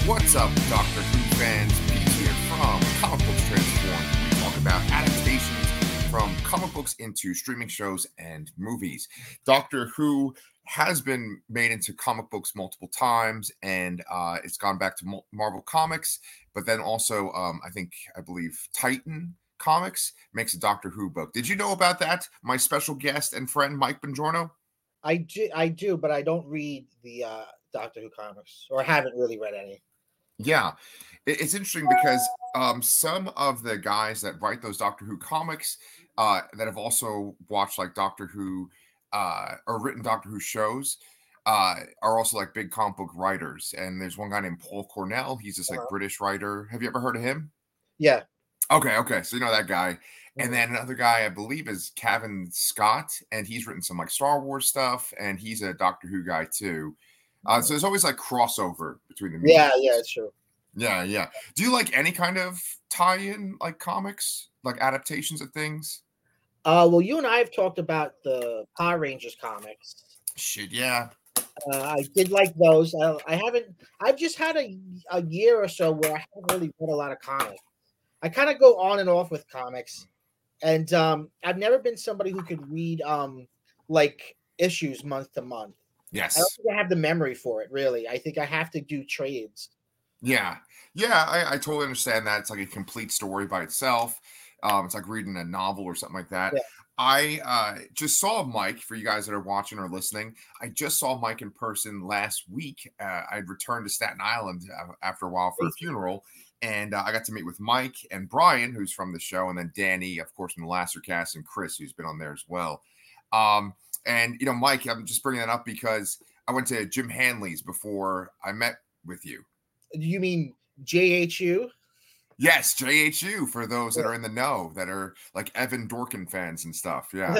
What's up, Doctor Who fans? Pete here from Comic Books Transformed. We talk about adaptations from comic books into streaming shows and movies. Doctor Who has been made into comic books multiple times, and it's gone back to Marvel Comics, but then also, I believe Titan Comics makes a Doctor Who book. Did you know about that? My special guest and friend, Mike Bongiorno? I do, but I don't read the Doctor Who comics, or haven't really read any. Yeah, it's interesting because some of the guys that write those Doctor Who comics that have also watched like Doctor Who or written Doctor Who shows are also like big comic book writers. And there's one guy named Paul Cornell. He's this like British writer. Have you ever heard of him? Yeah. Okay. So you know that guy. And then another guy, I believe, is Cavan Scott, and he's written some like Star Wars stuff, and he's a Doctor Who guy too. So there's always like crossover between the mediums. Yeah, it's true. Yeah. Do you like any kind of tie-in like comics, like adaptations of things? Well, you and I have talked about the Power Rangers comics. Shit, yeah. I did like those. I've just had a year or so where I haven't really read a lot of comics. I kind of go on and off with comics, and I've never been somebody who could read like issues month to month. Yes. I don't think I have the memory for it, really. I think I have to do trades. Yeah, I totally understand that. It's like a complete story by itself. It's like reading a novel or something like that. Yeah. I just saw Mike, for you guys that are watching or listening. I just saw Mike in person last week. I'd returned to Staten Island after a while for a funeral, and I got to meet with Mike and Brian, who's from the show, and then Danny, of course, from the Lastercast, and Chris, who's been on there as well. And, you know, Mike, I'm just bringing that up because I went to Jim Hanley's before I met with you. You mean JHU? Yes, JHU, for those that are in the know, that are like Evan Dorkin fans and stuff. Yeah.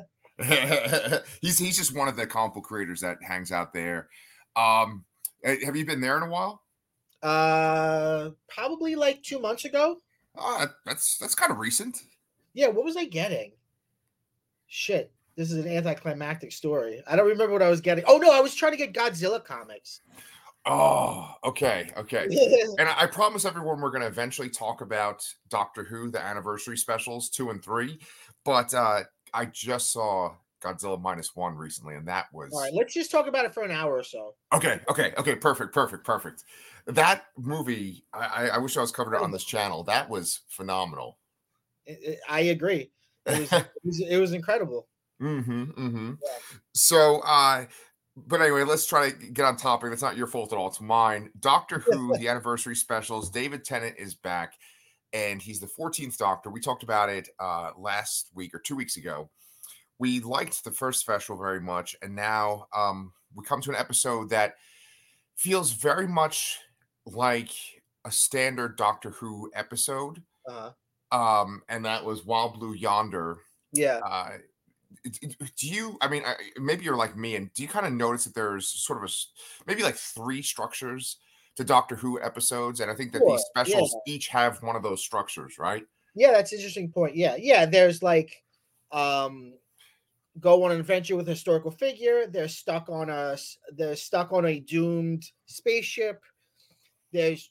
He's just one of the comic book creators that hangs out there. Have you been there in a while? Probably like 2 months ago. That's kind of recent. Yeah, what was I getting? Shit. This is an anticlimactic story. I don't remember what I was getting. Oh, no, I was trying to get Godzilla comics. Oh, okay. And I promise everyone we're going to eventually talk about Doctor Who, the anniversary specials 2 and 3. But I just saw Godzilla -1 recently, and that was... All right, let's just talk about it for an hour or so. Okay. Perfect. That movie, I wish I was covered on this channel. That was phenomenal. I agree. It was incredible. Yeah. So, but anyway, let's try to get on topic. That's not your fault at all. It's mine. Doctor Who, the anniversary specials. David Tennant is back, and he's the 14th Doctor. We talked about it last week or 2 weeks ago. We liked the first special very much, and now we come to an episode that feels very much like a standard Doctor Who episode. And that was Wild Blue Yonder. Yeah. Do you, I mean, maybe you're like me, and do you kind of notice that there's sort of maybe like 3 structures to Doctor Who episodes? And I think that these specials each have one of those structures, right? Yeah, that's an interesting point. Yeah. There's like, go on an adventure with a historical figure. They're stuck on a doomed spaceship. There's,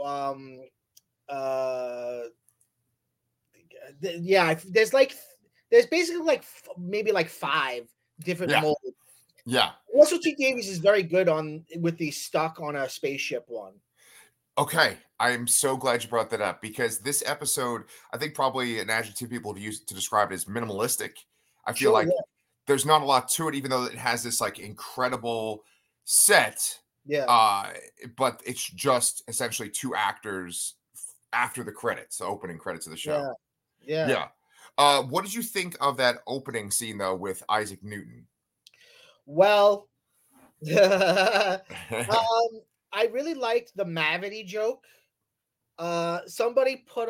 there's basically like maybe like 5 different molds. Yeah. Russell T Davies is very good with the stuck on a spaceship one. Okay. I'm so glad you brought that up, because this episode, I think probably an adjective people use to describe it is minimalistic. I feel like there's not a lot to it, even though it has this like incredible set. Yeah. But it's just essentially 2 actors after the credits, the opening credits of the show. Yeah. What did you think of that opening scene, though, with Isaac Newton? Well, I really liked the Mavity joke. Somebody put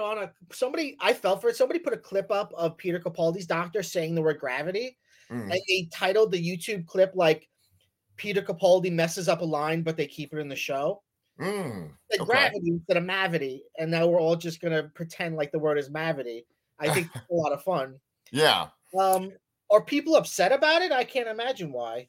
a clip up of Peter Capaldi's Doctor saying the word gravity, and they titled the YouTube clip like Peter Capaldi messes up a line, but they keep it in the show. Gravity instead of Mavity, and now we're all just gonna pretend like the word is Mavity. I think it's a lot of fun. Yeah. Are people upset about it? I can't imagine why.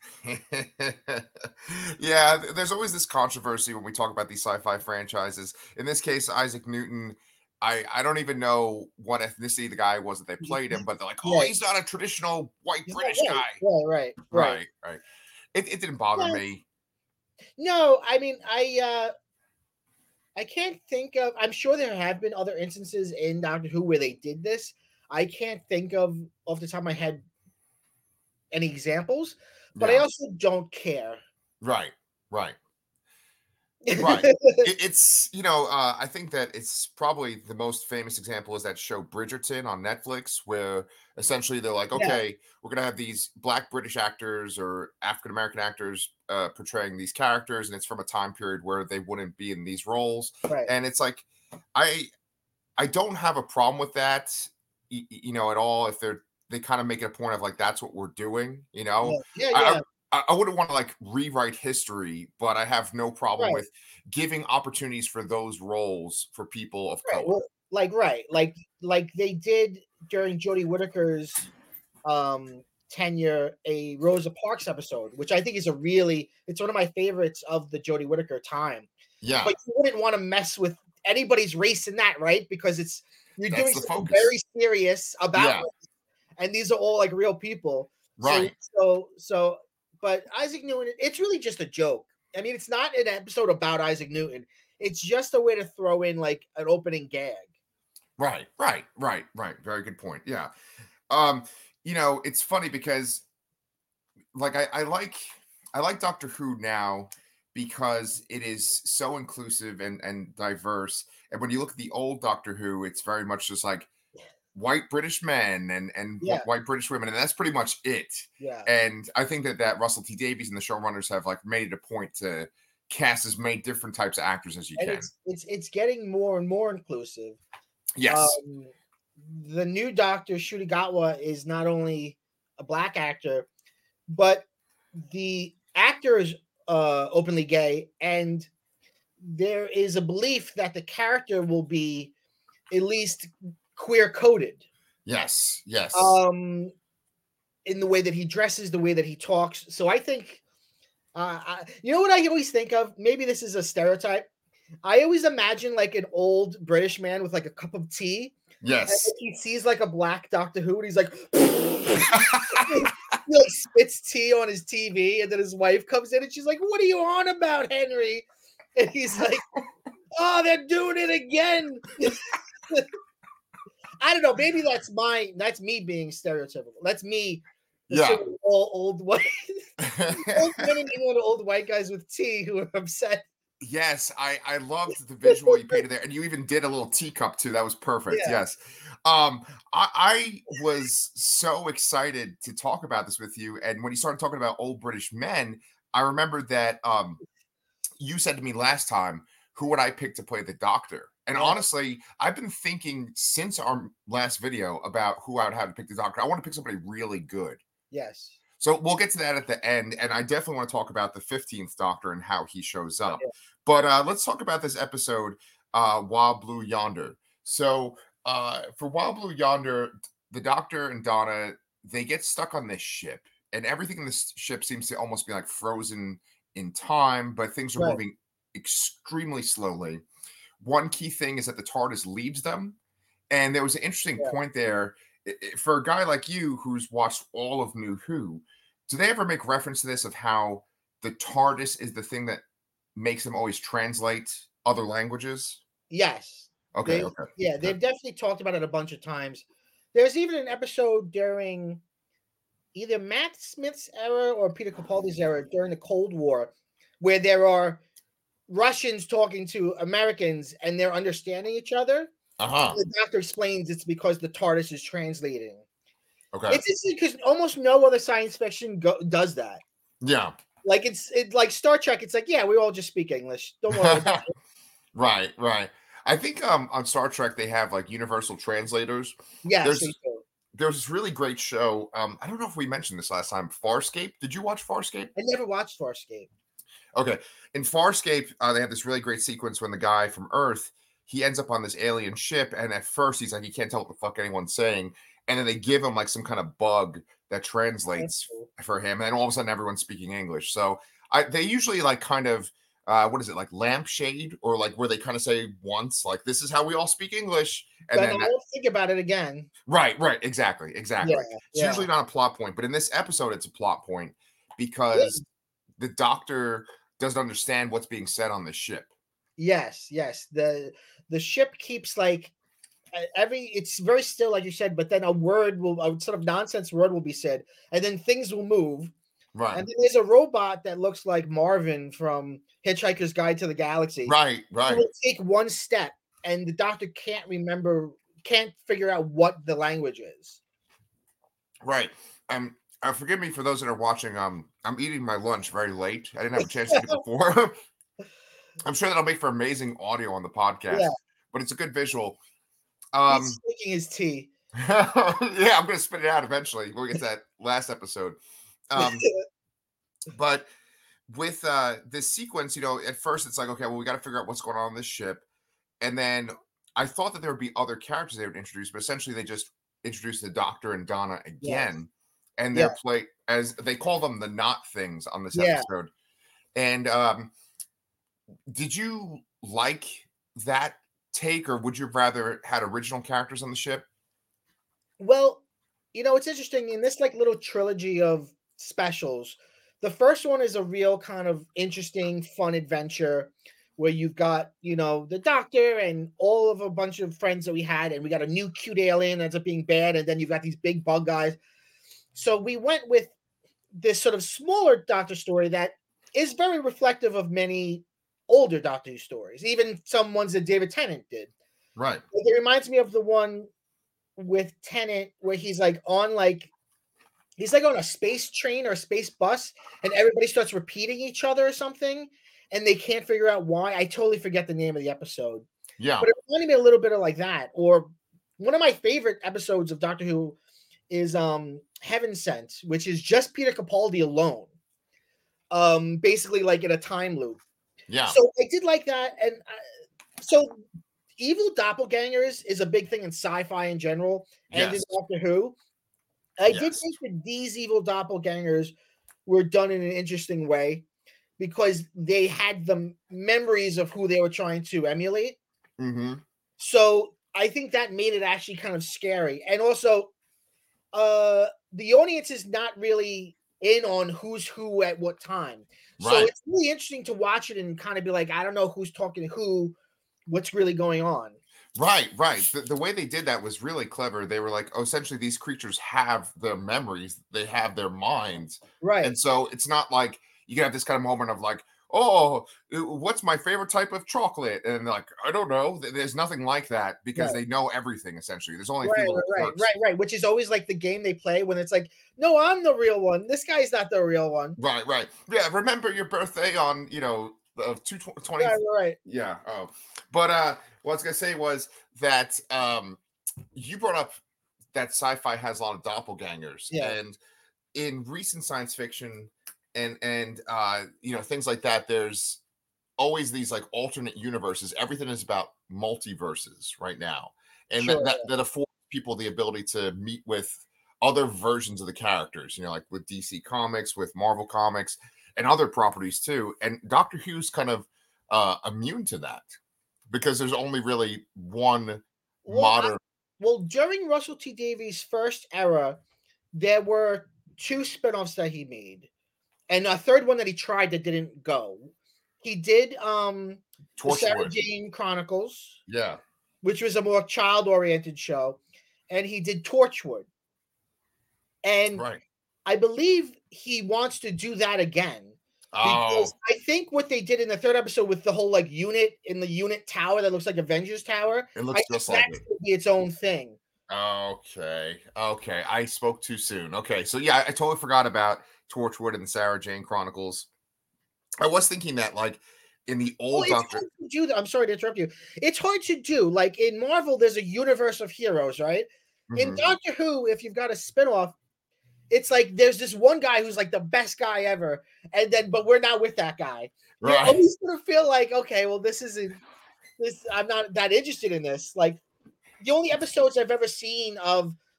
Yeah, there's always this controversy when we talk about these sci-fi franchises. In this case, Isaac Newton, I don't even know what ethnicity the guy was that they played him, but they're like, oh, Yeah, he's not a traditional white he's not British right. guy. Right. Right. It didn't bother Well, me. no, I mean, I can't think of. I'm sure there have been other instances in Doctor Who where they did this. I can't think of off the top of my head any examples, but I Yeah, also don't care. right, right. Right. It's, I think that it's probably the most famous example is that show Bridgerton on Netflix, where essentially they're like, Yeah, okay, we're going to have these Black British actors or African American actors portraying these characters. And it's from a time period where they wouldn't be in these roles. right. And it's like, I, I don't have a problem with that, at all. If they kind of make it a point of like, that's what we're doing, Yeah, yeah, I, yeah. I wouldn't want to like rewrite history, but I have no problem Right, with giving opportunities for those roles for people of right. color. Well, like they did during Jodie Whittaker's tenure, a Rosa Parks episode, which I think is it's one of my favorites of the Jodie Whittaker time. Yeah, But you wouldn't want to mess with anybody's race in that, right? Because you're that's doing the something focus. very serious about Yeah, race, and these are all like real people. So right, so so but Isaac Newton, it's really just a joke. I mean, it's not an episode about Isaac Newton. It's just a way to throw in like an opening gag. right. Very good point. Yeah. It's funny because like I like Doctor Who now because it is so inclusive and diverse. And when you look at the old Doctor Who, it's very much just like white British men and Yeah, white British women, and that's pretty much it. yeah. And I think that Russell T Davies and the showrunners have like made it a point to cast as many different types of actors as you And can. it's getting more and more inclusive. Yes. Um, the new Doctor Shudigatwa is not only a black actor, but the actor is openly gay, and there is a belief that the character will be at least queer coded. Yes. Um, in the way that he dresses, the way that he talks. So I think, you know what I always think of? Maybe this is a stereotype. I always imagine like an old British man with like a cup of tea. And Yes. he sees like a black Doctor Who, and he's like, he like spits tea on his TV, and then his wife comes in, and she's like, "What are you on about, Henry?" And he's like, "Oh, they're doing it again." I don't know. Maybe that's me being stereotypical. That's me Yeah. assuming all old white old men in England are old white guys with tea who are upset. Yes, I loved the visual you painted there, and you even did a little teacup too. That was perfect. Yeah. Yes, I was so excited to talk about this with you, and when you started talking about old British men, I remembered that you said to me last time, "Who would I pick to play the Doctor?" And Yeah. honestly, I've been thinking since our last video about who I would have to pick the Doctor. I want to pick somebody really good. Yes. So we'll get to that at the end, and I definitely want to talk about the 15th Doctor and how he shows up. Yeah. But let's talk about this episode, Wild Blue Yonder. So for Wild Blue Yonder, the Doctor and Donna, they get stuck on this ship, and everything in this ship seems to almost be like frozen in time, but things are Right. moving extremely slowly. One key thing is that the TARDIS leaves them, and there was an interesting Yeah. point there for a guy like you who's watched all of New Who. Do they ever make reference to this of how the TARDIS is the thing that makes them always translate other languages? Yes. Okay, okay, okay. They've definitely talked about it a bunch of times. There's even an episode during either Matt Smith's era or Peter Capaldi's era during the Cold War where there are Russians talking to Americans and they're understanding each other. Uh-huh. The Doctor explains it's because the TARDIS is translating. Okay. It's interesting because almost no other science fiction does that. Yeah. Like like Star Trek. It's like, yeah, we all just speak English. Don't worry about it. Right. I think on Star Trek they have like universal translators. Yes, they There's do. there's this really great show. I don't know if we mentioned this last time. Farscape. Did you watch Farscape? I never watched Farscape. Okay. In Farscape, they have this really great sequence when the guy from Earth he ends up on this alien ship, and at first he's like he can't tell what the fuck anyone's saying, and then they give him like some kind of bug that translates for him, and all of a sudden everyone's speaking English. So they usually like kind of what is it, like lampshade, or like where they kind of say once like this is how we all speak English, and then then I won't think about it again. Right, exactly. Yeah, It's usually not a plot point, but in this episode it's a plot point because the doctor doesn't understand what's being said on the ship. Yes. The ship keeps like it's very still, like you said, but then a sort of nonsense word will be said, and then things will move. Right. And then there's a robot that looks like Marvin from Hitchhiker's Guide to the Galaxy. Right. He will take one step, and the doctor can't figure out what the language is. Right. Forgive me for those that are watching. I'm eating my lunch very late. I didn't have a chance to eat it before. I'm sure that'll make for amazing audio on the podcast, but it's a good visual. He's drinking his tea. Yeah, I'm going to spit it out eventually. We'll get to that last episode. But with this sequence, at first it's like, okay, well, we got to figure out what's going on this ship. And then I thought that there would be other characters they would introduce, but essentially they just introduced the Doctor and Donna again. And they're played, as they call them, the not things on this episode. And did you like that take, or would you have rather had original characters on the ship? Well, it's interesting in this like little trilogy of specials. The first one is a real kind of interesting, fun adventure where you've got, the Doctor and all of a bunch of friends that we had, and we got a new cute alien that ends up being bad, and then you've got these big bug guys. So we went with this sort of smaller Doctor story that is very reflective of many older Doctor Who stories, even some ones that David Tennant did. Right. It reminds me of the one with Tennant where he's like on a space train or a space bus, and everybody starts repeating each other or something, and they can't figure out why. I totally forget the name of the episode. Yeah. But it reminded me a little bit of like that. Or one of my favorite episodes of Doctor Who is Heaven Sent, which is just Peter Capaldi alone. Basically like in a time loop. Yeah. So I did like that. And so evil doppelgangers is a big thing in sci-fi in general and in Doctor Who. I did think that these evil doppelgangers were done in an interesting way because they had the memories of who they were trying to emulate. Mm-hmm. So I think that made it actually kind of scary. And also, the audience is not really in on who's who at what time. So it's really interesting to watch it and kind of be like, I don't know who's talking to who, what's really going on. Right. The way they did that was really clever. They were like, essentially these creatures have their memories. They have their minds. Right. And so it's not like you can have this kind of moment of like, oh, what's my favorite type of chocolate? And like, I don't know. There's nothing like that because they know everything, essentially. There's only a few little quirks. Right. Which is always like the game they play when it's like, no, I'm the real one. This guy's not the real one. Right. Yeah, remember your birthday on, 2/20. Right. Yeah. Oh. But what I was going to say was that you brought up that sci-fi has a lot of doppelgangers. Yeah. And in recent science fiction and things like that, there's always these like alternate universes. Everything is about multiverses right now, and that affords people the ability to meet with other versions of the characters, like with DC Comics, with Marvel Comics, and other properties too. And Doctor Who's kind of immune to that because there's only really one modern. During Russell T Davies' first era, there were 2 spinoffs that he made, and a third one that he tried that didn't go. He did the Sarah Jane Chronicles, which was a more child-oriented show, and he did Torchwood. And I believe he wants to do that again. Because I think what they did in the third episode with the whole like unit in the unit tower that looks like Avengers Tower, it looks just like that's going to be its own thing. Okay. I spoke too soon. Okay, so yeah, I totally forgot about Torchwood and the Sarah Jane Chronicles. I was thinking that like in the old Doctor. I'm sorry to interrupt you. It's hard to do. Like in Marvel, there's a universe of heroes, right? Mm-hmm. In Doctor Who, if you've got a spinoff, it's like there's this one guy who's like the best guy ever, but we're not with that guy. Right. You always sort of feel like, okay, well, I'm not that interested in this. Like the only episodes I've ever seen of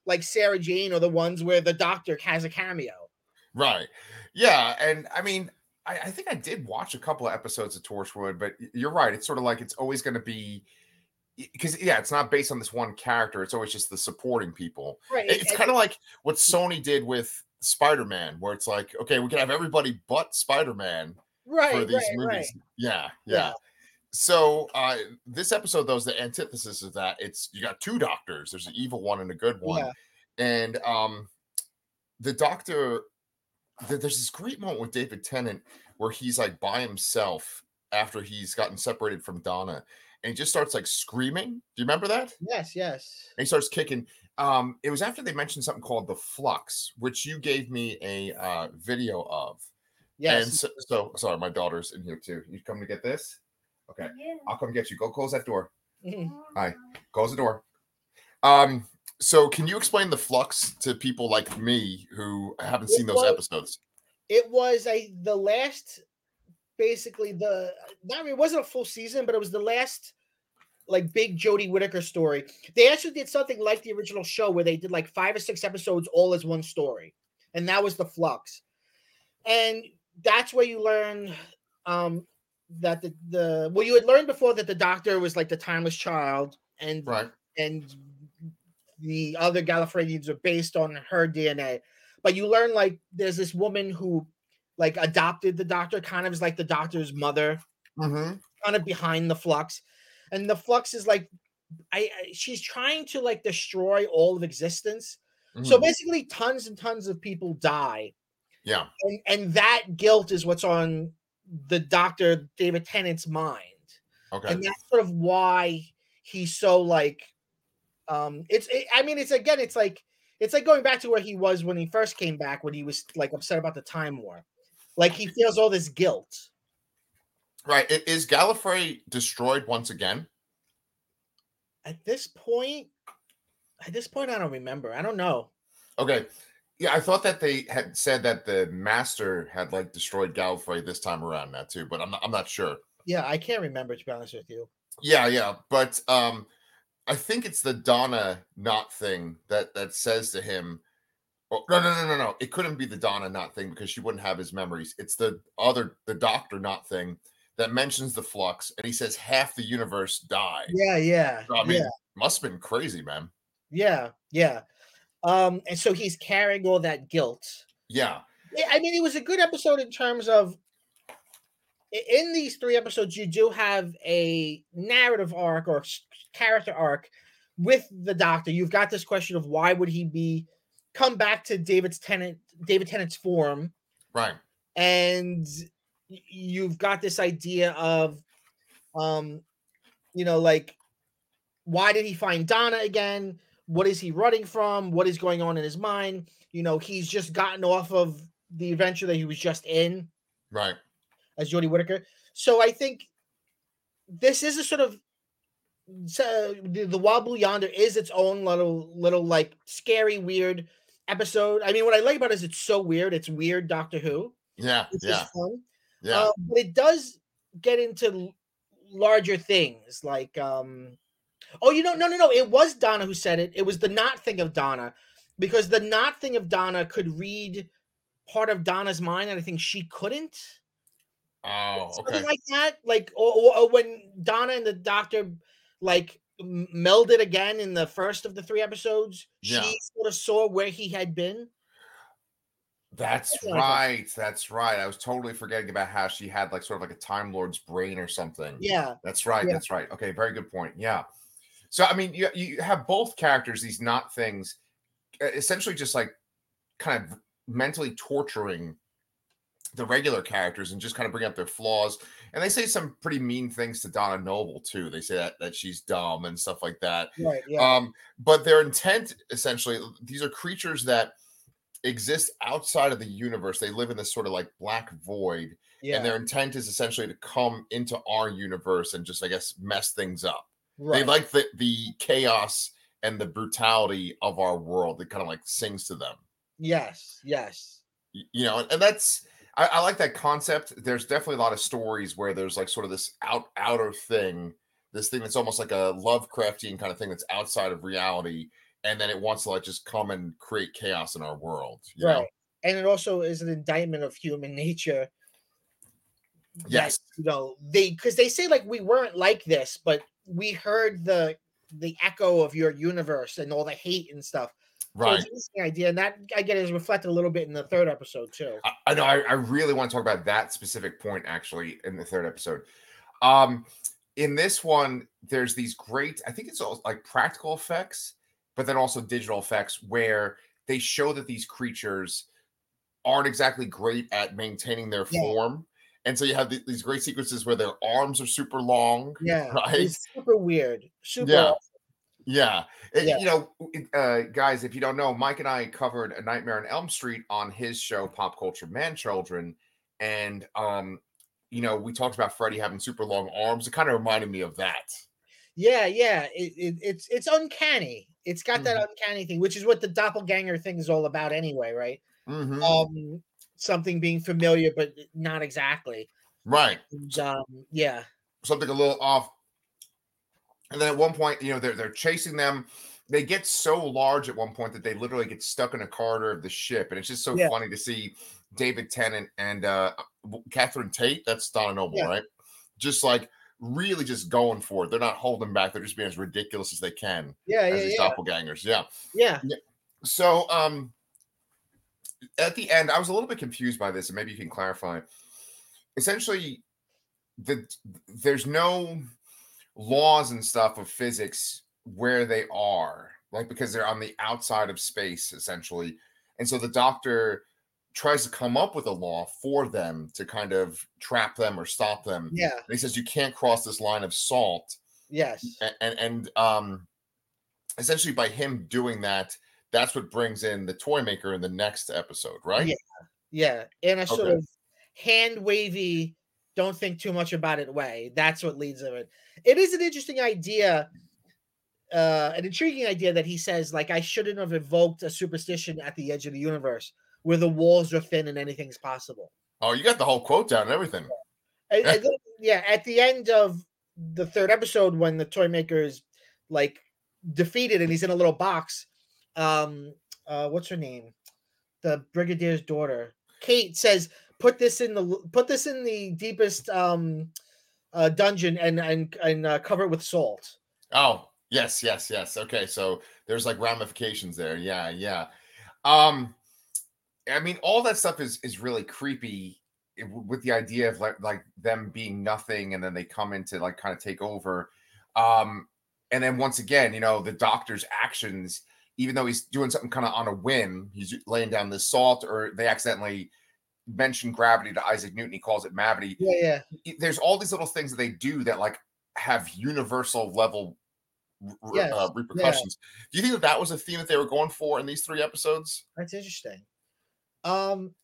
like Sarah Jane, or the ones where the Doctor has a cameo. Right. Yeah. And I mean, I think I did watch a couple of episodes of Torchwood, but you're right. It's sort of like it's always going to be because yeah, it's not based on this one character. It's always just the supporting people. Right. It's kind of like what Sony did with Spider-Man, where it's like, okay, we can have everybody but Spider-Man for these movies. Yeah. So this episode, though, is the antithesis of that. It's you got two doctors. There's an evil one and a good one, and the doctor. There's this great moment with David Tennant where he's like by himself after he's gotten separated from Donna, and he just starts like screaming. Do you remember that? Yes. And he starts kicking. It was after they mentioned something called the Flux, which you gave me a video of. Yes. And so sorry, my daughter's in here too. You come to get this? Okay, yeah. I'll come get you. Go close that door. Mm-hmm. All right, close the door. So can you explain the Flux to people like me who haven't seen those episodes? It was the last, basically it wasn't a full season, but it was the last like big Jodie Whittaker story. They actually did something like the original show where they did like 5 or 6 episodes all as one story, and that was the Flux. And that's where you learn that you had learned before that the Doctor was like the timeless child, and the other Gallifreyans are based on her DNA. But you learn like there's this woman who like adopted the Doctor, kind of is like the Doctor's mother, kind of behind the Flux. And the Flux is like, she's trying to like destroy all of existence. So basically tons and tons of people die. Yeah. And that guilt is what's on the Doctor David Tennant's mind. Okay. And that's sort of why he's so like, it's like going back to where he was when he first came back, when he was like upset about the Time War. Like he feels all this guilt. Right. Is Gallifrey destroyed once again? At this point, I don't remember. I don't know. Okay. Yeah, I thought that they had said that the Master had like destroyed Gallifrey this time around that too, but I'm not sure. Yeah, I can't remember, to be honest with you. Yeah, but I think it's the Donna Not thing that says to him, oh, no. It couldn't be the Donna Not thing because she wouldn't have his memories. It's the Doctor Not thing that mentions the Flux, and he says half the universe died. Yeah. So, I mean, must have been crazy, man. Yeah. And so he's carrying all that guilt. Yeah. I mean, it was a good episode in terms of, in these 3 episodes, you do have a narrative arc or character arc with the Doctor. You've got this question of why would he come back to David Tennant's form, right? And you've got this idea of, like, why did he find Donna again? What is he running from? What is going on in his mind? He's just gotten off of the adventure that he was just in, right? As Jodie Whittaker. So I think this is a sort of the Wild Blue Yonder is its own little like scary, weird episode. I mean, what I like about it is it's so weird. It's weird Doctor Who. Yeah. Fun. Yeah. But it does get into larger things like no. It was Donna who said it. It was the Not thing of Donna, because the Not thing of Donna could read part of Donna's mind, and I think she couldn't. Oh, okay. Something like that, like or when Donna and the Doctor like melded again in the first of the 3 episodes, she sort of saw where he had been. That's right. That's right. I was totally forgetting about how she had like sort of like a Time Lord's brain or something. Yeah, that's right. Yeah. That's right. Okay, very good point. Yeah. So I mean, you have both characters, these Not things, essentially just like kind of mentally torturing the regular characters and just kind of bring up their flaws. And they say some pretty mean things to Donna Noble too. They say that she's dumb and stuff like that. Right. Yeah. But their intent, essentially, these are creatures that exist outside of the universe. They live in this sort of like black void. Yeah. And their intent is essentially to come into our universe and just, I guess, mess things up. Right. They like the chaos and the brutality of our world. It kind of like sings to them. Yes. And that's, I like that concept. There's definitely a lot of stories where there's like sort of this outer thing, this thing that's almost like a Lovecraftian kind of thing that's outside of reality. and then it wants to like just come and create chaos in our world, you Right. know? And it also is an indictment of human nature that, Yes. because they say like we weren't like this, but we heard the echo of your universe and all the hate and stuff. So it's Right. an interesting idea, and that I get is reflected a little bit in the third episode too. I know. I really want to talk about that specific point actually in the third episode. Um, in this one, there's these great, I think it's all like practical effects, but then also digital effects where they show that these creatures aren't exactly great at maintaining their Yeah, form. And so you have these great sequences where their arms are super long, yeah, right? it's super weird, super Yeah. awesome. Yeah. Yeah, Guys, if you don't know, Mike and I covered A Nightmare on Elm Street on his show, Pop Culture Man Children. And, we talked about Freddy having super long arms. It kind of reminded me of that. yeah. It's uncanny. It's got that Mhm. uncanny thing, which is what the doppelganger thing is all about, anyway, right? Mhm. Um, Something being familiar, but not exactly. Right. And, yeah, Something a little off. And then at one point, they're chasing them. They get so large at one point that they literally get stuck in a corridor of the ship. And it's just so yeah, funny to see David Tennant and Catherine Tate, that's Donna Noble, yeah, right? Just like really just going for it. They're not holding back. They're just being as ridiculous as they can yeah, as yeah, these yeah, doppelgangers. Yeah. yeah, Yeah. So at the end, I was a little bit confused by this, and maybe you can clarify. Essentially, there's no laws and stuff of physics where they are, like because they're on the outside of space essentially. And so the doctor tries to come up with a law for them to kind of trap them or stop them. yeah, And he says you can't cross this line of salt. yes, And essentially by him doing that, that's what brings in the toy maker in the next episode, right? yeah, yeah. In a sort Okay. of hand wavy, don't think too much about it way. That's what leads to it. It is an interesting idea, an intriguing idea that he says, like, I shouldn't have evoked a superstition at the edge of the universe where the walls are thin and anything's possible. Oh, you got the whole quote down and everything. And then, yeah, at the end of the third episode, when the toy maker is like defeated and he's in a little box, what's her name? The brigadier's daughter, Kate, says, put this in the deepest dungeon and cover it with salt." Oh, yes, yes, yes. Okay, so there's like ramifications there. Yeah, yeah. Um, I mean, all that stuff is really creepy with the idea of like them being nothing and then they come in to like kind of take over. Um, and then once again, the doctor's actions, even though he's doing something kind of on a whim, he's laying down this salt, or they accidentally mention gravity to Isaac Newton, he calls it mavity. Yeah, There's all these little things that they do that like have universal level yes, yeah. repercussions. Do you think that that was a theme that they were going for in these 3 episodes? That's interesting. Um,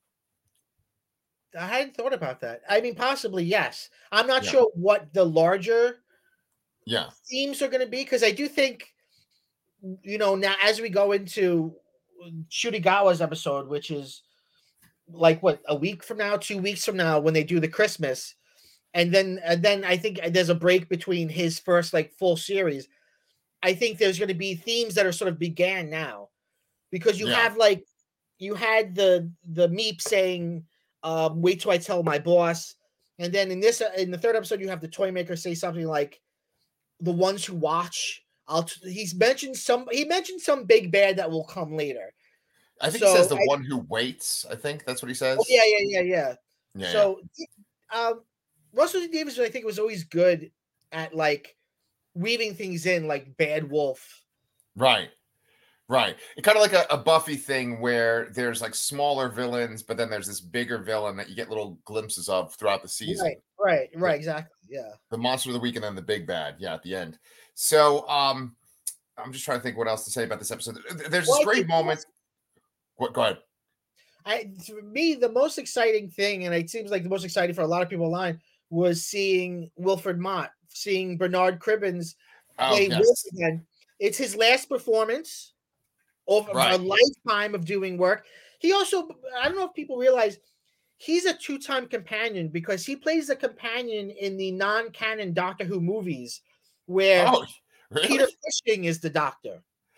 I hadn't thought about that. I mean, possibly yes. I'm not Yeah, sure what the larger yeah, themes are going to be, because I do think, now as we go into Shurigawa's episode, which is like what, a week from now, 2 weeks from now, when they do the Christmas, and then I think there's a break between his first like full series. I think there's going to be themes that are sort of began now, because you yeah. have like you had the Meep saying, "Wait till I tell my boss," and then in the third episode you have the toy maker say something like, "The ones who watch." He mentioned some big bad that will come later. I think he says So the one who waits. I think that's what he oh, says. yeah. Yeah, yeah. So um, Russell T Davis, I think, was always good at like weaving things in, like Bad Wolf. Right, right. It kind of like a Buffy thing where there's like smaller villains, but then there's this bigger villain that you get little glimpses of throughout the Right, season. right, exactly. Yeah. The monster of the week and then the big bad. Yeah, at the end. So I'm just trying to think what else to say about this episode. There's this Well, I great think moment. What? Go ahead. for me, the most exciting thing, and it seems like the most exciting for a lot of people online, was seeing Wilfred Mott, seeing Bernard Cribbins Oh play Wolf yes, again. It's his last performance of a right. lifetime of doing work. He also, I don't know if people realize, he's a two-time companion, because he plays the companion in the non-canon Doctor Who movies, where Oh, Peter really? Cushing is the Doctor.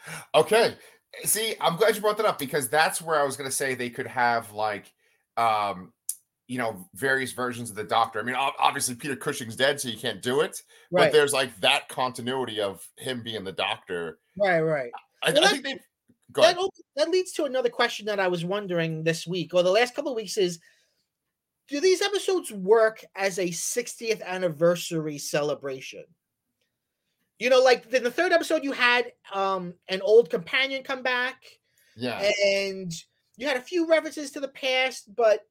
Okay. See, I'm glad you brought that up because that's where I was going to say they could have like, um, various versions of the Doctor. I mean, obviously Peter Cushing's dead, so you can't do it. But Right, there's like that continuity of him being the Doctor. right. I, Well, I think they go ahead. that leads to another question that I was wondering this week or the last couple of weeks is, do these episodes work as a 60th anniversary celebration? Like in the third episode, you had an old companion come back, Yeah. and you had a few references to the past, but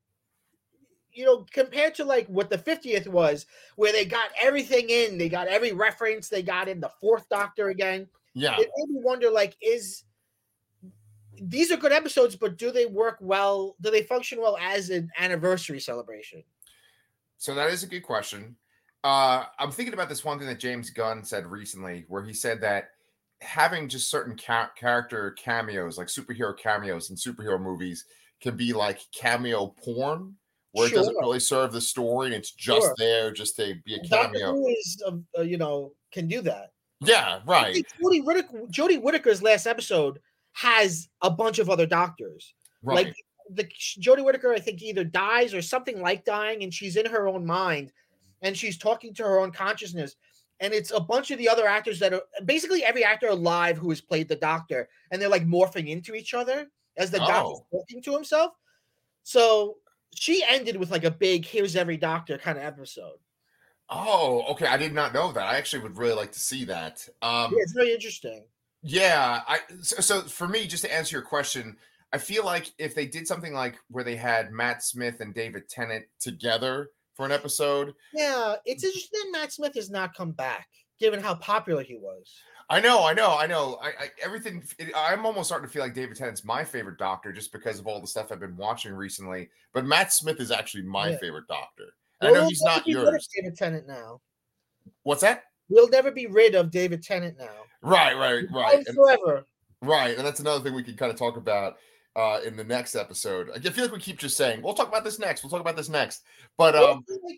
compared to like what the 50th was, where they got everything in, they got every reference, they got in the fourth Doctor again. Yeah. It made me wonder, like, these are good episodes, but do they work well? Do they function well as an anniversary celebration? So that is a good question. I'm thinking about this one thing that James Gunn said recently, where he said that having just certain character cameos, like superhero cameos in superhero movies, can be like cameo porn, where it Sure, doesn't really serve the story and it's just sure. there just to be a Doctor cameo. Who is, can do that. Yeah, I right, think Jodie Whittaker's last episode has a bunch of other doctors. Like right. Jodie Whittaker, I think either dies or something like dying, and she's in her own mind, and she's talking to her own consciousness. And it's a bunch of the other actors that are basically every actor alive who has played the Doctor, and they're like morphing into each other as the Doctor's Oh, talking to himself. So she ended with like a big "Here's every Doctor" kind of episode. oh, okay. I did not know that. I actually would really like to see that. Yeah, it's very interesting. Yeah, so for me, just to answer your question, I feel like if they did something like where they had Matt Smith and David Tennant together for an episode. Yeah, it's interesting that Matt Smith has not come back, given how popular he was. I know. Everything. I'm almost starting to feel like David Tennant's my favorite Doctor just because of all the stuff I've been watching recently. But Matt Smith is actually my Yeah. favorite Doctor. And I Well, know we'll he's never not be rid of yours. David Tennant now. What's that? We'll never be rid of David Tennant now. Right. And Forever. right, and that's another thing we can kind of talk about in the next episode. I feel like we keep just saying, "We'll talk about this next. We'll talk about this next." But Well,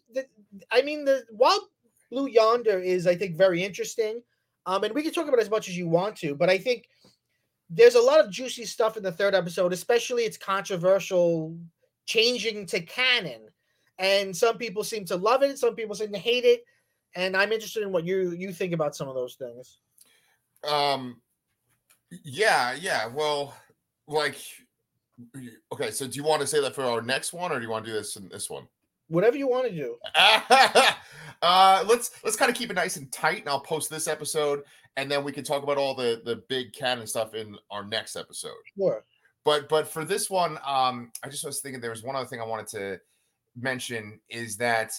the Wild Blue Yonder is, I think, very interesting. And we can talk about it as much as you want to, but I think there's a lot of juicy stuff in the third episode, especially its controversial changing to canon. And some people seem to love it, some people seem to hate it. And I'm interested in what you think about some of those things. um, yeah. Well, like, okay. So, do you want to say that for our next one, or do you want to do this in this one? Whatever you want to do. Let's kind of keep it nice and tight, and I'll post this episode, and then we can talk about all the big canon stuff in our next episode. Sure. But for this one, I just was thinking there was one other thing I wanted to mention is that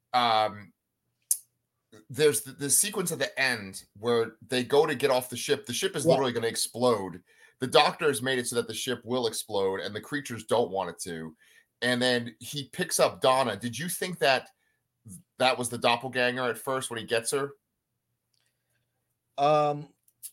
there's the sequence at the end where they go to get off the ship. The ship is literally going to explode. The Doctor has made it so that the ship will explode, and the creatures don't want it to. And then he picks up Donna. Did you think that was the doppelganger at first when he gets her? I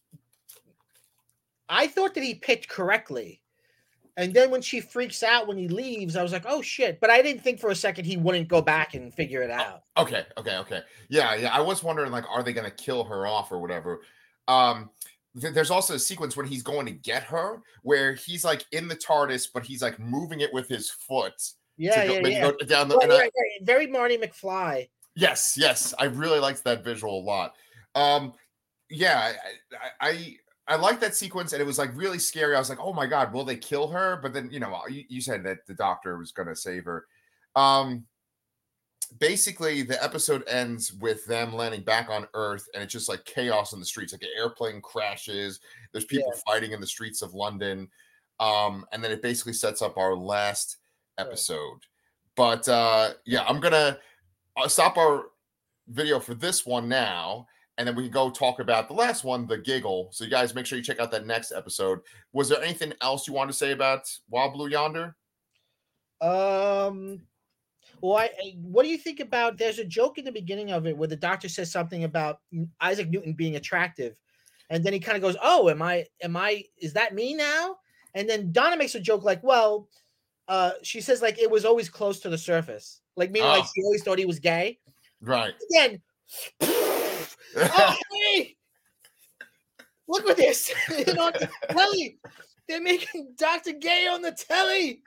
thought that he picked correctly. And then when she freaks out when he leaves, I was like, oh shit. But I didn't think for a second he wouldn't go back and figure it out. Okay. Yeah. I was wondering, like, are they going to kill her off or whatever? There's also a sequence when he's going to get her where he's like in the TARDIS, but he's like moving it with his foot. Go down the, right. Very Marty McFly. Yes. I really liked that visual a lot. Yeah, I like that sequence, and it was like really scary. I was like, oh my God, will they kill her? But then, you said that the Doctor was going to save her. Basically, the episode ends with them landing back on Earth, and it's just like chaos in the streets. Like an airplane crashes. There's people fighting in the streets of London. And then it basically sets up our last episode. But I'm going to stop our video for this one now, and then we can go talk about the last one, the giggle. So you guys make sure you check out that next episode. Was there anything else you want to say about Wild Blue Yonder? Well, what do you think about? There's a joke in the beginning of it where the Doctor says something about Isaac Newton being attractive, and then he kind of goes, "Oh, am I? Is that me now?" And then Donna makes a joke like, "Well," she says like it was always close to the surface, like meaning like she always thought he was gay. Right. Again, hey! Look what they're saying on the telly. They're making Dr. Gay on the telly.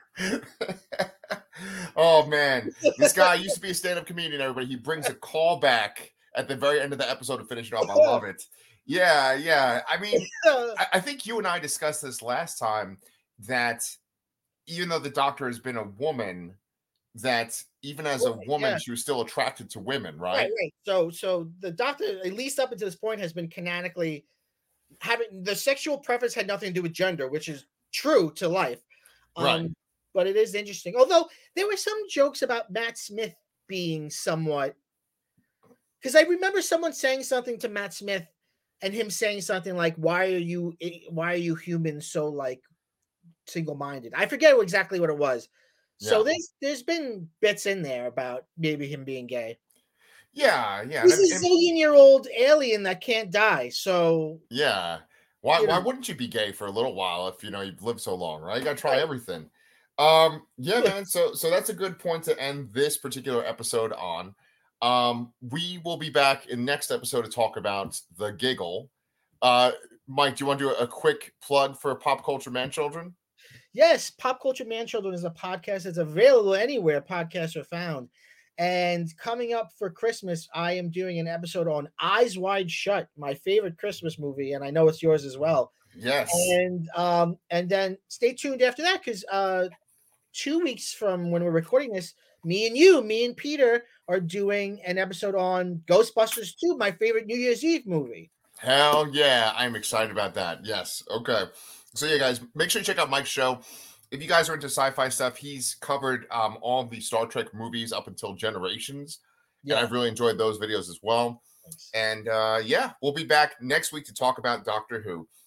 Oh man, this guy used to be a stand-up comedian, everybody. He brings a call back at the very end of the episode to finish it off. I love it. Yeah. I mean, I think you and I discussed this last time, that even though the Doctor has been a woman, that even as a woman, she was still attracted to women, right? Right. So the Doctor, at least up until this point, has been canonically having the sexual preference had nothing to do with gender, which is true to life. Right. But it is interesting. Although there were some jokes about Matt Smith being somewhat, because I remember someone saying something to Matt Smith and him saying something like, why are you humans so like single-minded? I forget exactly what it was. So there's been bits in there about maybe him being gay. Yeah. He's a zillion-year-old alien that can't die. So yeah. Why wouldn't you be gay for a little while if you've lived so long, right? You gotta try everything. Yeah, man. So that's a good point to end this particular episode on. We will be back in next episode to talk about The Giggle. Mike, do you want to do a quick plug for Pop Culture Man-Children? Yes, Pop Culture Man-Children is a podcast that's available anywhere podcasts are found. And coming up for Christmas, I am doing an episode on Eyes Wide Shut, my favorite Christmas movie, and I know it's yours as well. Yes. And then stay tuned after that, because 2 weeks from when we're recording this, me and Peter are doing an episode on Ghostbusters 2, my favorite New Year's Eve movie. Hell yeah, I'm excited about that. Yes. Okay. So yeah, guys, make sure you check out Mike's show. If you guys are into sci-fi stuff, he's covered all the Star Trek movies up until Generations. Yeah. And I've really enjoyed those videos as well. Thanks. And we'll be back next week to talk about Doctor Who.